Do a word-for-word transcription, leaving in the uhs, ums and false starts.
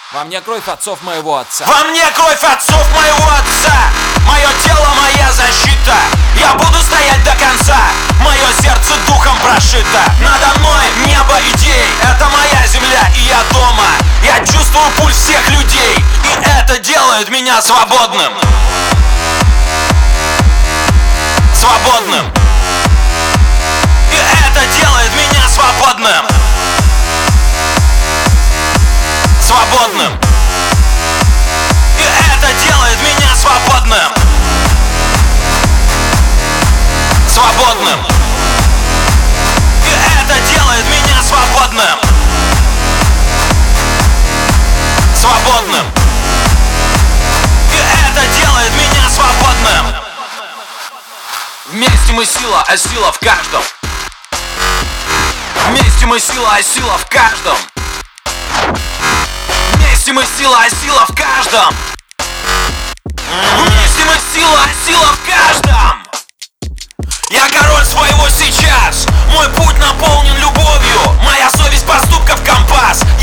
Во мне кровь отцов моего отца. Во мне кровь отцов моего отца. Мое тело, моя защита. Я буду стоять до конца. Мое сердце духом прошито. Надо мной небо идей. Это моя земля, и я дома. Я чувствую пульс всех людей, и это делает меня свободным. Свободным. И это делает меня свободным. Свободным. И это делает меня свободным. Свободным. И это делает меня свободным. Свободным. И это делает меня свободным. Вместе мы сила, а сила в каждом. Вместе мы сила, а сила в каждом. Вместе мы сила, а сила в каждом. Вместе мы сила, а сила в каждом. Я король своего сейчас. Мой путь наполнен любовью. Моя совесть поступков компас.